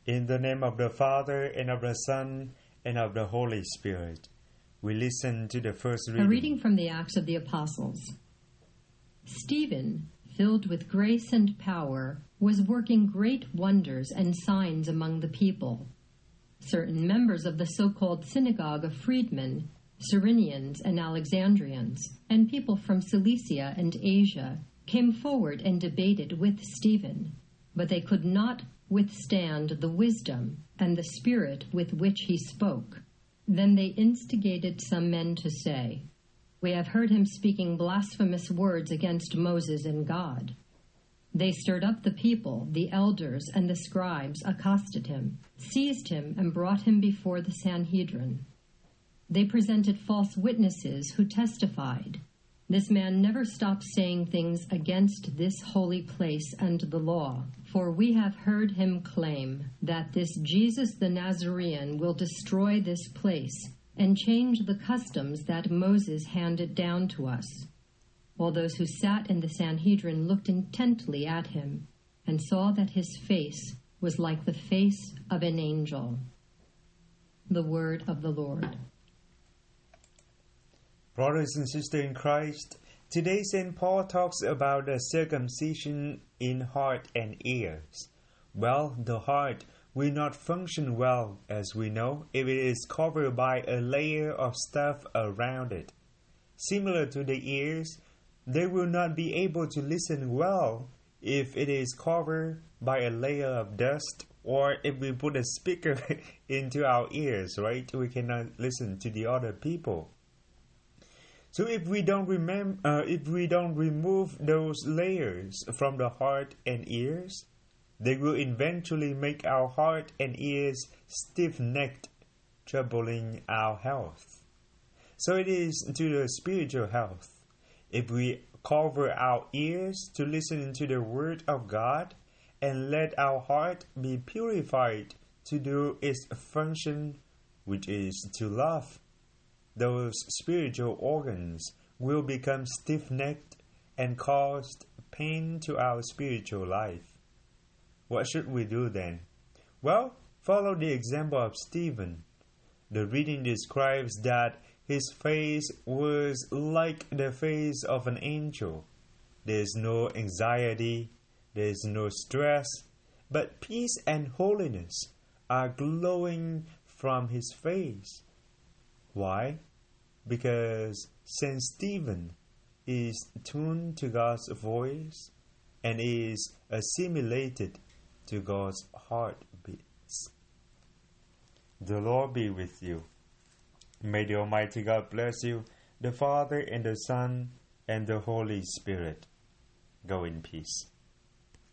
In the name of the Father, and of the Son, and of the Holy Spirit. We listen to the first reading. A reading from the Acts of the Apostles. Stephen, filled with grace and power, was working great wonders and signs among the people. Certain members of the so-called synagogue of freedmen, Cyrenians and Alexandrians, and people from Cilicia and Asia, came forward and debated with Stephen, but they could not withstand the wisdom and the spirit with which he spoke. Then they instigated some men to say, "We have heard him speaking blasphemous words against Moses and God." They stirred up the people, the elders and the scribes accosted him, seized him, and brought him before the Sanhedrin. They presented false witnesses who testified, "This man never stops saying things against this holy place and the law, for we have heard him claim that this Jesus the Nazarene will destroy this place and change the customs that Moses handed down to us." While those who sat in the Sanhedrin looked intently at him and saw that his face was like the face of an angel. The word of the Lord. Brothers and sisters in Christ, today St. Paul talks about the circumcision in heart and ears. Well, the heart will not function well, as we know, if it is covered by a layer of stuff around it. Similar to the ears, they will not be able to listen well if it is covered by a layer of dust, or if we put a speaker into our ears, right? We cannot listen to the other people. So if we don't remove those layers from the heart and ears, they will eventually make our heart and ears stiff-necked, troubling our health. So it is to the spiritual health. If we cover our ears to listen to the Word of God and let our heart be purified to do its function, which is to love, those spiritual organs will become stiff-necked and cause pain to our spiritual life. What should we do then? Well, follow the example of Stephen. The reading describes that his face was like the face of an angel. There is no anxiety, there is no stress, but peace and holiness are glowing from his face. Why? Because Saint Stephen is tuned to God's voice and is assimilated to God's heartbeats. The Lord be with you. May the Almighty God bless you, the Father and the Son and the Holy Spirit. Go in peace.